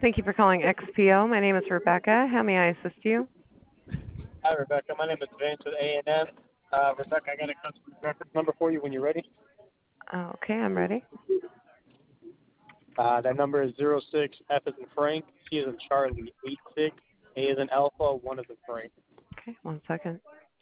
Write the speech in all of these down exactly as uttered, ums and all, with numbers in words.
Thank you for calling X P O. My name is Rebecca. How may I assist you? Hi, Rebecca. My name is Vince with A and M. Uh, Rebecca, I got a customer reference number for you when you're ready. Okay, I'm ready. Uh, that number is zero six F as in Frank, C as in Charlie, eight six, A as in Alpha, one as in Frank. Okay, one second.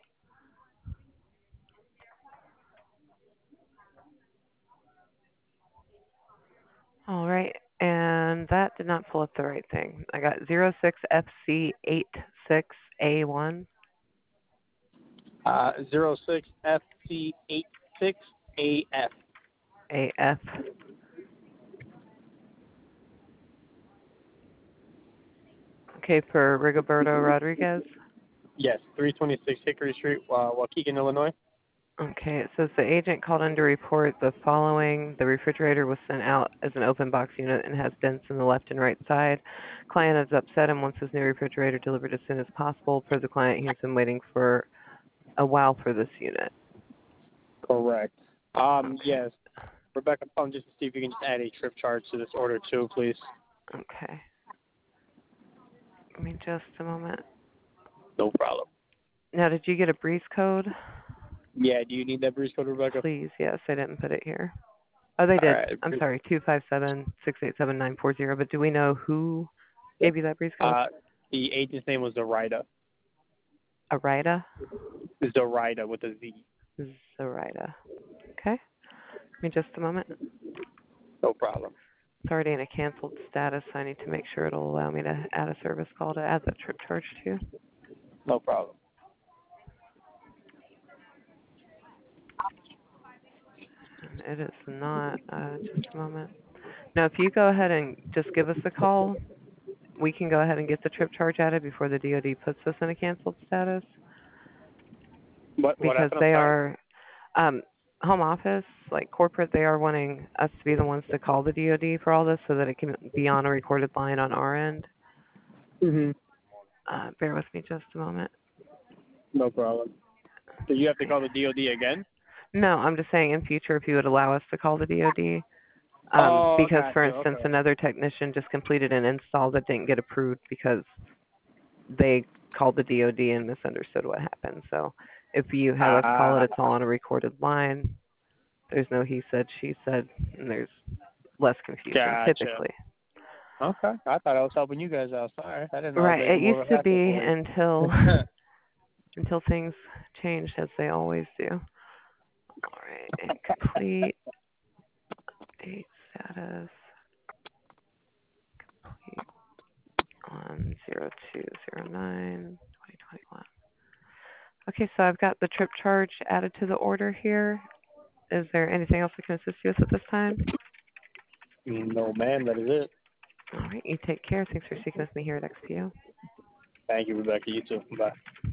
All right, and that did not pull up the right thing. I got zero six F C eight six A one. Uh, zero six F C eight six A F. A F. Okay, for Rigoberto Rodriguez. Yes, three twenty-six Hickory Street, uh, Waukegan, Illinois. Okay, it says the agent called in to report the following. The refrigerator was sent out as an open box unit and has dents in the left and right side. Client is upset and wants his new refrigerator delivered as soon as possible. Per the client, he has been waiting for a while for this unit. Correct. Um, Okay. yes. Rebecca, I'm just to see if you can just add a trip charge to this order too, please. Okay. Give me just a moment. No problem. Now, did you get a breeze code? Yeah, do you need that breeze code, Rebecca? Please, yes, I didn't put it here. Oh, they All did. right. I'm sorry, two five seven six eight seven nine four zero. But do we know who gave you that breeze code? Uh, the agent's name was Zoraida. Arida? Zoraida with a Z. Zoraida. Okay. Give me just a moment. No problem. It's already in a canceled status, so I need to make sure it'll allow me to add a service call to add that trip charge to. No problem. And it is not. Uh, just a moment. Now, if you go ahead and just give us a call, we can go ahead and get the trip charge added before the D O D puts us in a canceled status What what because happened? I'm they sorry. are um, home office, like corporate. They are wanting us to be the ones to call the D O D for all this so that it can be on a recorded line on our end. Mhm. Uh, bear with me just a moment. No problem. So you have to call the D O D again? No, I'm just saying in future if you would allow us to call the D O D. Um, Oh, because, for gotcha. instance, Okay. another technician just completed an install that didn't get approved because they called the D O D and misunderstood what happened. So if you have us call it, Ah, it's all on a recorded line. There's no he said, she said, and there's less confusion gotcha. typically. Okay. I thought I was helping you guys out. Sorry, I didn't know I was Right. making It used more of a to hassle be for you. until until things changed as they always do. All right. Incomplete. Update status. Complete on zero two zero nine twenty twenty-one. Okay, so I've got the trip charge added to the order here. Is there anything else I can assist you with at this time? No, ma'am. That is it. All right, you take care. Thanks for speaking with me here at X P O. Thank you, Rebecca. You too. Bye.